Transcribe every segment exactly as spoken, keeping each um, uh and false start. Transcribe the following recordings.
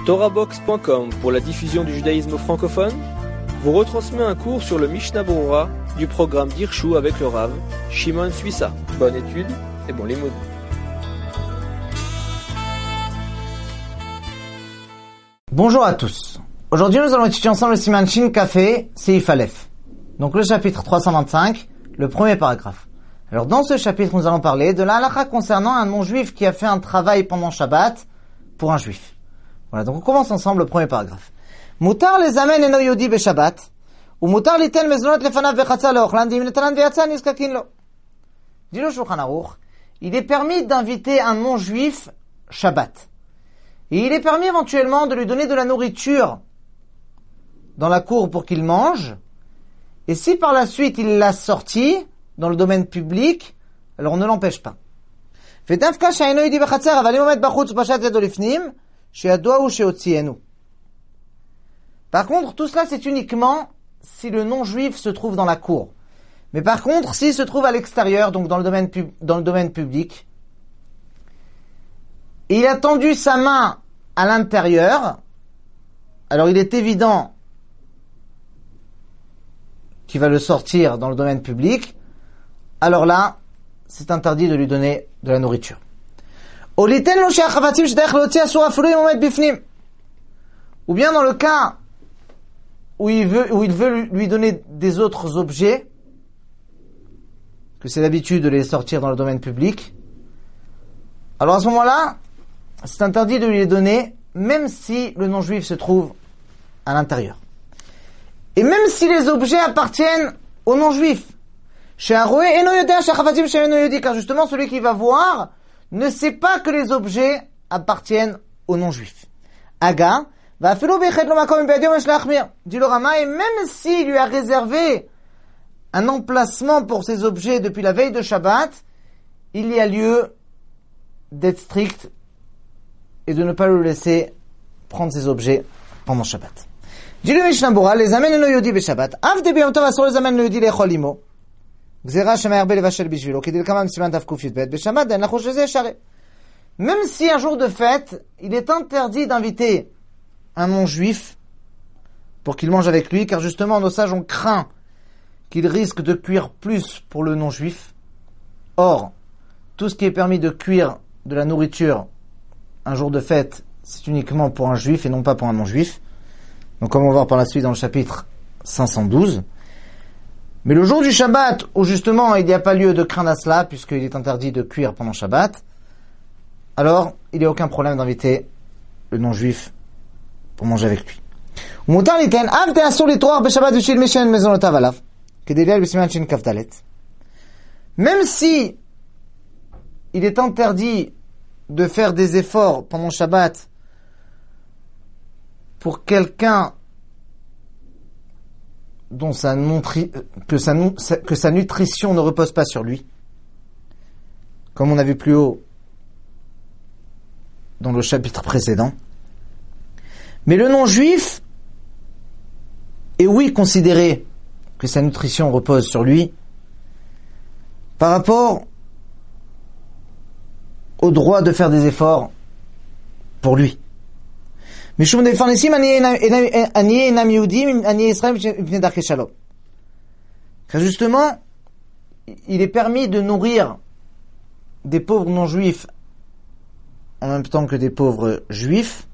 Torahbox point com pour la diffusion du judaïsme francophone vous retransmet un cours sur le Mishnah Berurah du programme d'Hirshu avec le Rav Shimon Suissa. Bonne étude et bon limoud. Bonjour à tous. Aujourd'hui, nous allons étudier ensemble le Siman Shin Kafé Seif Aleph. Donc le chapitre trois cent vingt-cinq, le premier paragraphe. Alors dans ce chapitre, nous allons parler de la halakha concernant un non-juif qui a fait un travail pendant Shabbat pour un juif. Voilà, donc on commence ensemble le premier paragraphe. Mutar les amen eno yodi be Shabbat, ou mutar liten mezonot lefanav vechatza leochlan dim netanan veyatza niskakin lo. Dit le Shulchan Aruch, il est permis d'inviter un non-juif Shabbat. Et il est permis éventuellement de lui donner de la nourriture dans la cour pour qu'il mange. Et si par la suite il l'a sorti dans le domaine public, alors on ne l'empêche pas. ודווקא שאינו יהודי בחצר, אבל אם עומד בחוץ ופשט ידו לפנים, שידוע הוא שהוציאנו. Par contre, tout cela c'est uniquement si le non-juif se trouve dans la cour. Mais par contre, s'il se trouve à l'extérieur, donc dans le domaine, pub- dans le domaine public, et il a tendu sa main à l'intérieur, alors il est évident qu'il va le sortir dans le domaine public, alors là, c'est interdit de lui donner de la nourriture. Ou bien dans le cas où il veut, où il veut lui donner des autres objets, que c'est l'habitude de les sortir dans le domaine public, alors à ce moment-là, c'est interdit de lui les donner, même si le non-juif se trouve à l'intérieur. Et même si les objets appartiennent au non-juif. Car justement, celui qui va voir ne sait pas que les objets appartiennent au non-juif. Aga, dit le Rama, et même s'il lui a réservé un emplacement pour ces objets depuis la veille de Shabbat, il y a lieu d'être strict et de ne pas le laisser prendre ces objets pendant Shabbat. Dit le Mishnah Berurah, les amènent le yodi be Shabbat. Avde biyom tov asur les amènent le yodi lechol imo. Gzera shema yarbe levashel bishvilo. Kidil kamam siman tav kuf yudbet. Be Shabbat den lachosh leze share. Même si un jour de fête, il est interdit d'inviter un non-juif pour qu'il mange avec lui, car justement, nos sages ont craint qu'il risque de cuire plus pour le non-juif. Or, tout ce qui est permis de cuire de la nourriture un jour de fête, c'est uniquement pour un juif et non pas pour un non-juif. Donc, comme on va voir par la suite dans le chapitre cinq cent douze. Mais le jour du Shabbat, où justement il n'y a pas lieu de craindre à cela, puisqu'il est interdit de cuire pendant Shabbat, alors il n'y a aucun problème d'inviter le non-juif pour manger avec lui. Même si il est interdit de faire des efforts pendant Shabbat pour quelqu'un dont sa nutri- que, sa, que sa nutrition ne repose pas sur lui, comme on a vu plus haut dans le chapitre précédent. Mais le non-juif est oui considéré que sa nutrition repose sur lui par rapport au droit de faire des efforts pour lui. Car justement, il est permis de nourrir des pauvres non-juifs en même temps que des pauvres juifs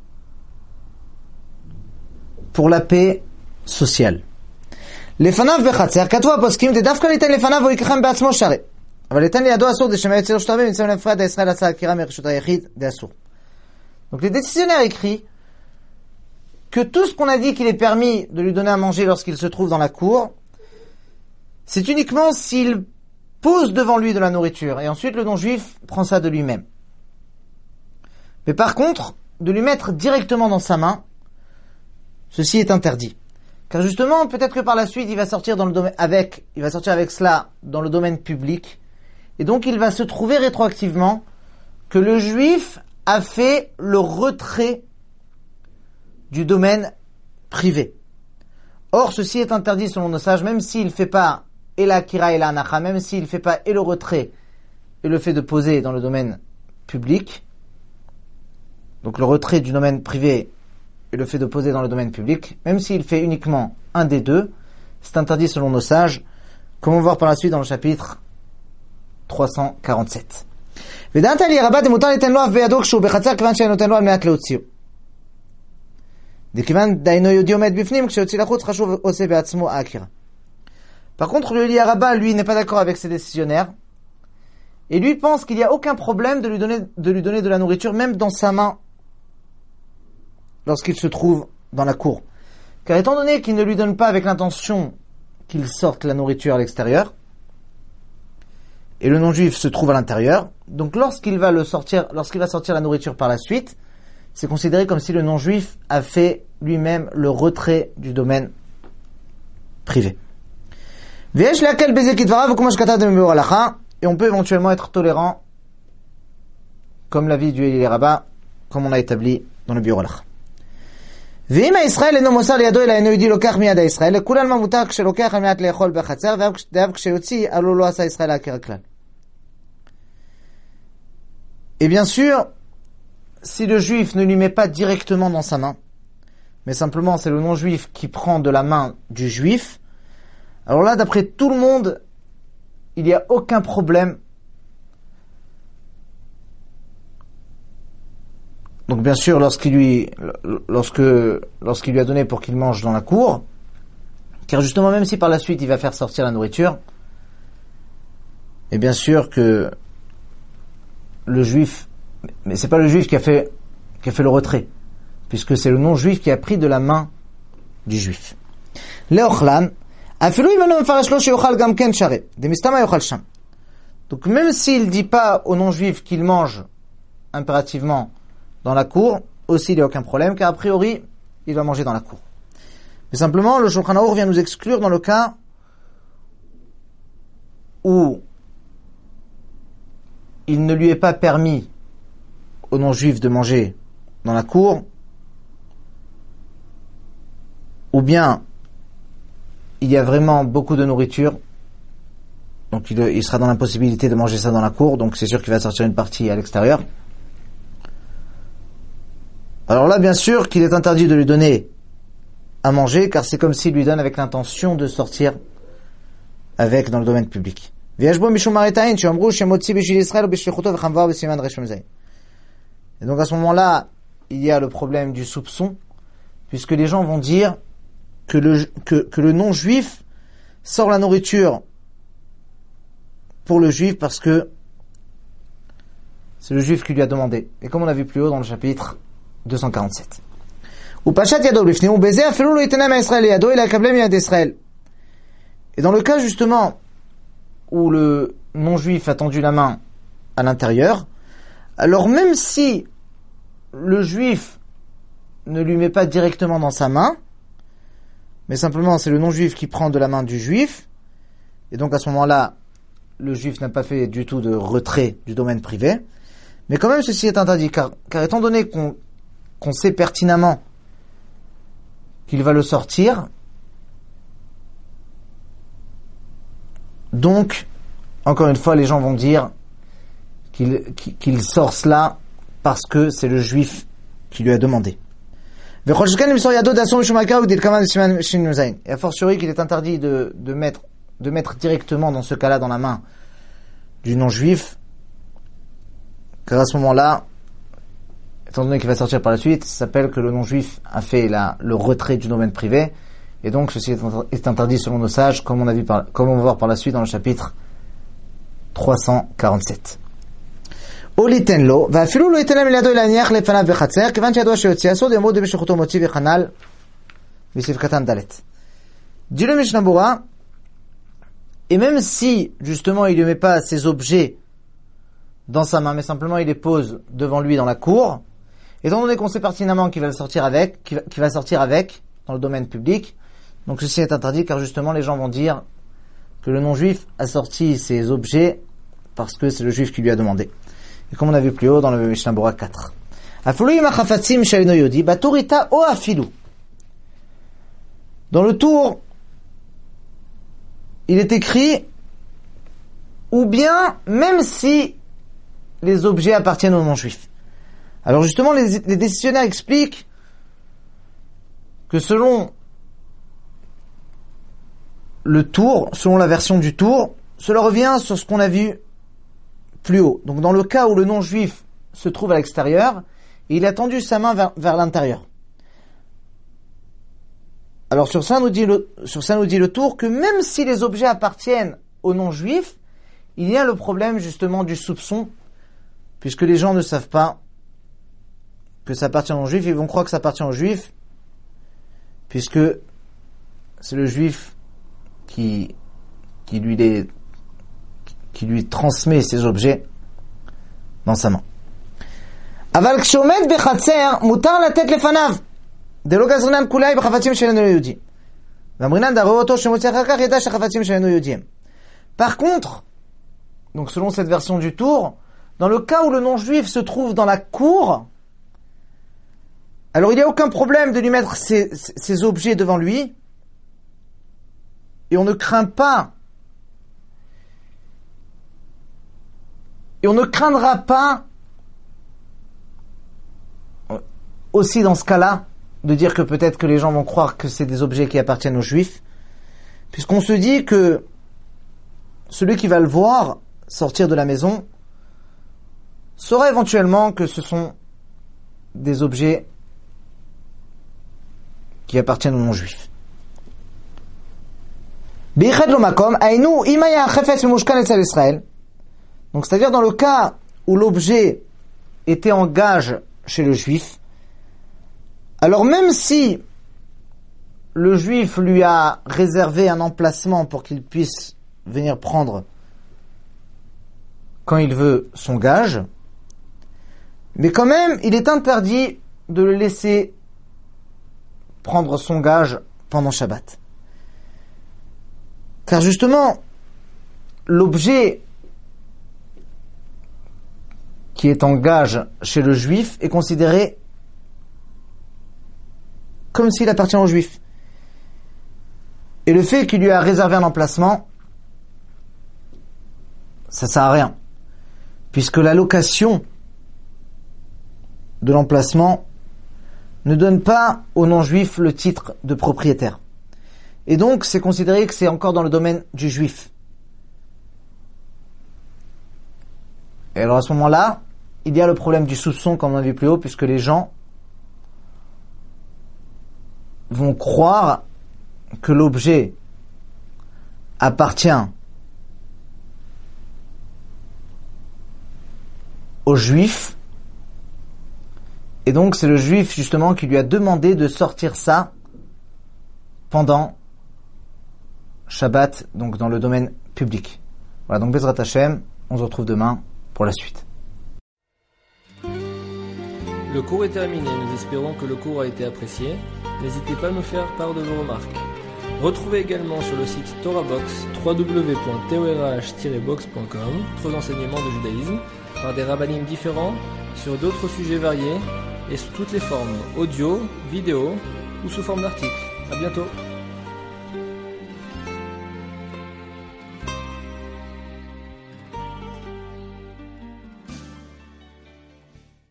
pour la paix sociale. לפניו בחצר, כתבו הפוסקים, דווקא ניתן לפניו הוא ייקחם בעצמו שרי. אבל ניתן לידו אסור דשמע יציר שלושת רבים, נמצאים לנפרד הישראל עצה עקירה מרשות היחיד, דאסור. Donc les décisionnaires écrits que tout ce qu'on a dit qu'il est permis de lui donner à manger lorsqu'il se trouve dans la cour, c'est uniquement s'il pose devant lui de la nourriture, et ensuite le non-juif prend ça de lui-même. Mais par contre, de lui mettre directement dans sa main, ceci est interdit. Car justement, peut-être que par la suite, il va sortir dans le domaine, avec, il va sortir avec cela dans le domaine public, et donc il va se trouver rétroactivement que le juif a fait le retrait du domaine privé. Or, ceci est interdit selon nos sages, même s'il ne fait pas et la kira et la anacha, même s'il ne fait pas et le retrait et le fait de poser dans le domaine public, donc le retrait du domaine privé et le fait de poser dans le domaine public, même s'il fait uniquement un des deux, c'est interdit selon nos sages, comme on va voir par la suite dans le chapitre trois cent quarante-sept. ודעתי רבה דמותר ליתן לו אף בידו כשהוא בחצר כיוון שאני נותן לו על מנת להוציאו. דכיוון דיינו יהודי עומד בפנים כשיוציא לחוץ חשוב עושה בעצמו העקירה. Par contre, le Eli Rabbah, lui, n'est pas d'accord avec ses décisionnaires et lui pense qu'il n'y a aucun problème de lui donner de lui donner de la nourriture même dans sa main lorsqu'il se trouve dans la cour. Car étant donné qu'il ne lui donne pas avec l'intention qu'il sorte la nourriture à l'extérieur, et le non-juif se trouve à l'intérieur, donc lorsqu'il va le sortir, lorsqu'il va sortir la nourriture par la suite, c'est considéré comme si le non-juif a fait lui-même le retrait du domaine privé. Et on peut éventuellement être tolérant, comme l'avis du Eli Rabbah, comme on a établi dans le Biur Halacha. ואם הישראל אינו מוסר לידו אלא אינו יהודי לוקח מיד הישראל, לכול עלמא מותר כשלוקח על מנת לאכול בחצר, ואף כשיוציא, הלא לא עשה ישראל להכיר הכלל. Et bien sûr, si le juif ne lui met pas directement dans sa main, mais simplement c'est le non-juif qui prend de la main du juif, alors là, d'après tout le monde, il n'y a aucun problème. Donc bien sûr, lorsqu'il lui, lorsque, lorsqu'il lui a donné pour qu'il mange dans la cour, car justement, même si par la suite il va faire sortir la nourriture, et bien sûr que le juif, mais c'est pas le juif qui a fait, qui a fait le retrait, puisque c'est le non-juif qui a pris de la main du juif. Leochlan, donc même s'il dit pas au non-juif qu'il mange impérativement dans la cour, aussi il n'y a aucun problème, car a priori, il va manger dans la cour. Mais simplement, le Shulchan Aruch vient nous exclure dans le cas où il ne lui est pas permis au non-juif de manger dans la cour, ou bien il y a vraiment beaucoup de nourriture, donc il, il sera dans l'impossibilité de manger ça dans la cour, donc c'est sûr qu'il va sortir une partie à l'extérieur. Alors là, bien sûr qu'il est interdit de lui donner à manger, car c'est comme s'il lui donne avec l'intention de sortir avec dans le domaine public. Et donc à ce moment-là, il y a le problème du soupçon, puisque les gens vont dire que le, que, que le non-juif sort la nourriture pour le juif parce que c'est le juif qui lui a demandé. Et comme on a vu plus haut dans le chapitre deux cent quarante-sept. Et dans le cas justement où le non-juif a tendu la main à l'intérieur, alors même si le juif ne lui met pas directement dans sa main, mais simplement c'est le non-juif qui prend de la main du juif, et donc à ce moment-là, le juif n'a pas fait du tout de retrait du domaine privé, mais quand même ceci est interdit, car, car étant donné qu'on qu'on sait pertinemment qu'il va le sortir, donc, encore une fois, les gens vont dire qu'il, qu'il sort cela parce que c'est le juif qui lui a demandé. Et a fortiori qu'il est interdit de, de, mettre, de mettre directement dans ce cas-là dans la main du non-juif, car à ce moment-là, étant donné qu'il va sortir par la suite, ça s'appelle que le non-juif a fait la, le retrait du domaine privé, et donc ceci est interdit selon nos sages, comme on a vu par, comme on va voir par la suite dans le chapitre trois cent quarante-sept. Olitenlo, va filu lo itenem liado ilaniach lefanav bechatzer, kivan sheyadua sheyotzei asod yomod b'shechuto motzi v'chanal v'sivkatan dalet. Dit le Mishnah Berurah, et même si justement il ne met pas ses objets dans sa main, mais simplement il les pose devant lui dans la cour, étant donné qu'on sait pertinemment qu'il va le sortir avec, qu'il va, qu'il va sortir avec dans le domaine public, donc ceci est interdit car justement les gens vont dire que le non-juif a sorti ses objets parce que c'est le juif qui lui a demandé. Et comme on a vu plus haut dans le Mishnah Berurah quatre. Dans le tour, il est écrit ou bien même si les objets appartiennent aux non-juifs. Alors justement, les, les décisionnaires expliquent que selon le tour, selon la version du tour, cela revient sur ce qu'on a vu plus haut. Donc dans le cas où le non-juif se trouve à l'extérieur, il a tendu sa main vers, vers l'intérieur. Alors sur ça, nous dit le, sur ça nous dit le tour que même si les objets appartiennent aux non-juifs, il y a le problème justement du soupçon, puisque les gens ne savent pas que ça appartient aux non-juifs, ils vont croire que ça appartient aux juifs, puisque c'est le juif qui, qui lui les, qui lui transmet ces objets dans sa main. אבל כשעומד בחצר, מותר לתת לפניו. דלא גזרינן כולי בחפצים שאיננו יהודי. ואמרינן דראו אותו שמוצא אחר כך ידע שהחפצים שאיננו יהודיים. Par contre, donc selon cette version du tour, dans le cas où le non-juif se trouve dans la cour, alors il n'y a aucun problème de lui mettre ces, ces objets devant lui, et on ne craint pas, et on ne craindra pas aussi dans ce cas-là, de dire que peut-être que les gens vont croire que c'est des objets qui appartiennent aux juifs, puisqu'on se dit que celui qui va le voir sortir de la maison saura éventuellement que ce sont des objets qui appartiennent aux non-juifs. Donc c'est-à-dire dans le cas où l'objet était en gage chez le juif, alors même si le juif lui a réservé un emplacement pour qu'il puisse venir prendre quand il veut son gage, mais quand même il est interdit de le laisser prendre son gage pendant Shabbat. Car justement, l'objet qui est en gage chez le juif est considéré comme s'il appartient au juif. Et le fait qu'il lui a réservé un emplacement, ça sert à rien. Puisque la location de l'emplacement ne donne pas aux non-juifs le titre de propriétaire. Et donc, c'est considéré que c'est encore dans le domaine du juif. Et alors à ce moment-là, il y a le problème du soupçon, comme on a vu plus haut, puisque les gens vont croire que l'objet appartient au juif, et donc c'est le juif justement qui lui a demandé de sortir ça pendant Shabbat, donc dans le domaine public. Voilà, donc Bezrat Hashem, on se retrouve demain pour la suite. Le cours est terminé, nous espérons que le cours a été apprécié. N'hésitez pas à nous faire part de vos remarques. Retrouvez également sur le site TorahBox w w w point torah tiret box point com d'autres enseignements de judaïsme par des rabbinim différents sur d'autres sujets variés et sous toutes les formes, audio, vidéo ou sous forme d'articles. À bientôt.